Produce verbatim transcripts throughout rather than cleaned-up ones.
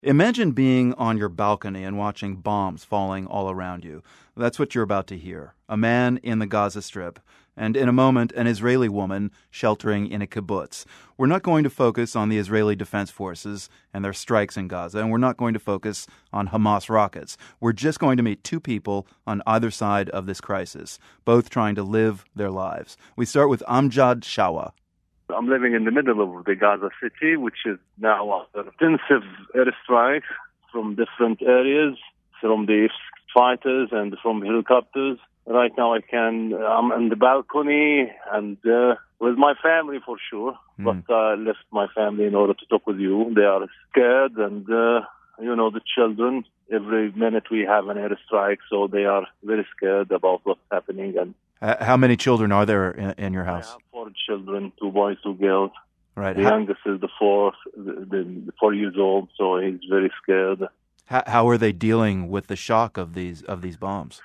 Imagine being on your balcony and watching bombs falling all around you. That's what you're about to hear. A man in the Gaza Strip, and in a moment, an Israeli woman sheltering in a kibbutz. We're not going to focus on the Israeli Defense Forces and their strikes in Gaza, and we're not going to focus on Hamas rockets. We're just going to meet two people on either side of this crisis, both trying to live their lives. We start with Amjad Shawa. I'm living in the middle of the Gaza City, which is now under intensive airstrikes from different areas, from the fighters and from helicopters. Right now I can, I'm on the balcony and uh, with my family for sure, mm. but I left my family in order to talk with you. They are scared and, uh, you know, the children, every minute we have an airstrike, so they are very scared about what's happening. And Uh, how many children are there in, in your house? I have four children, two boys, two girls. Right. The how, youngest is the fourth, the, the, the four years old, so he's very scared. How, how are they dealing with the shock of these of these bombs?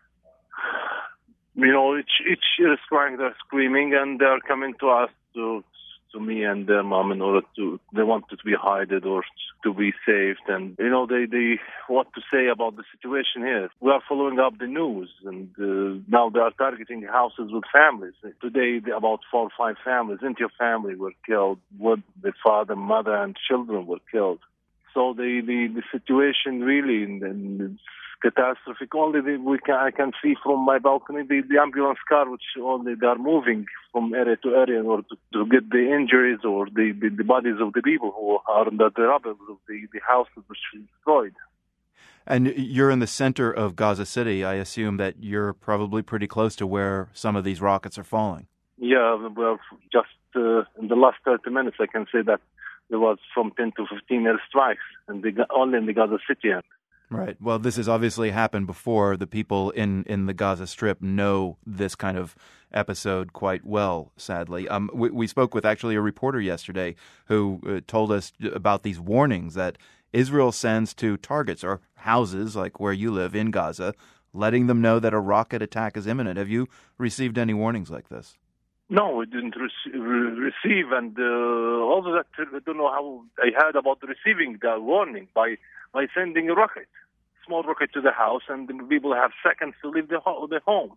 You know, each each is crying, they're screaming, and they're coming to us to to me and their mom in order to they want to be hidden or to be saved. And you know, they they what to say about the situation here. We are following up the news, and uh, now they are targeting houses with families. Today, about four or five families into your family were killed. With the father, mother, and children were killed. So the the, the situation really in, in catastrophic. Only the, we can, I can see from my balcony the, the ambulance car, which only they are moving from area to area in order to, to get the injuries or the, the, the bodies of the people who are in the rubble of the, the houses which were destroyed. And you're in the center of Gaza City. I assume that you're probably pretty close to where some of these rockets are falling. Yeah, well, just uh, in the last thirty minutes, I can say that there was from ten to fifteen airstrikes, and the, only in the Gaza City. Right. Well, this has obviously happened before. The people in, in the Gaza Strip know this kind of episode quite well, sadly. Um, we, we spoke with actually a reporter yesterday who uh, told us about these warnings that Israel sends to targets or houses like where you live in Gaza, letting them know that a rocket attack is imminent. Have you received any warnings like this? No, we didn't rec- receive, and uh, all of that, I don't know how I heard about receiving the warning by by sending a rocket, small rocket to the house, and the people have seconds to leave the, ho- the home.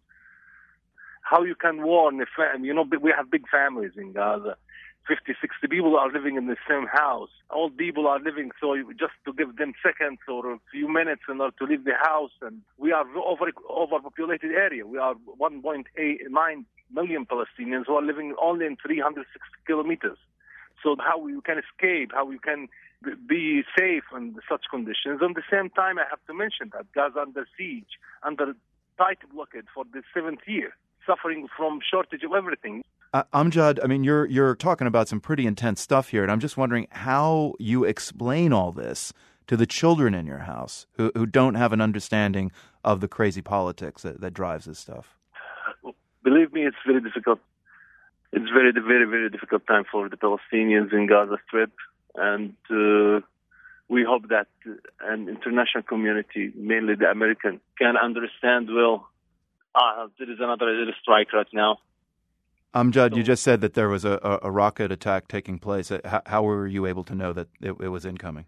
How you can warn a family? You know, we have big families in Gaza. fifty, sixty people are living in the same house. Old people are living, so just to give them seconds or a few minutes in order to leave the house. And we are over overpopulated area. We are one point eight nine million Palestinians who are living only in three hundred sixty kilometers. So how you can escape, how you can be safe in such conditions. At the same time, I have to mention that Gaza under siege, under tight blockade for the seventh year, suffering from shortage of everything. Uh, Amjad, I mean, you're you're talking about some pretty intense stuff here, and I'm just wondering how you explain all this to the children in your house who, who don't have an understanding of the crazy politics that, that drives this stuff. Believe me, it's very difficult. It's very, very, very difficult time for the Palestinians in Gaza Strip, and uh, we hope that an international community, mainly the American, can understand well. Uh, there is another strike right now. Amjad, you just said that there was a, a, a rocket attack taking place. How, how were you able to know that it, it was incoming?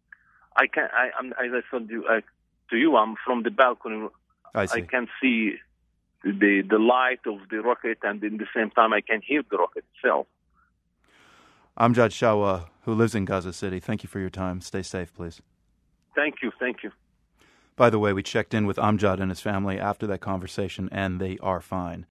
I can. I, I'm, as I told you uh, to you, I'm from the balcony. I see. I can see the the light of the rocket, and in the same time, I can hear the rocket itself. Amjad Shawa, who lives in Gaza City, thank you for your time. Stay safe, please. Thank you. Thank you. By the way, we checked in with Amjad and his family after that conversation, and they are fine.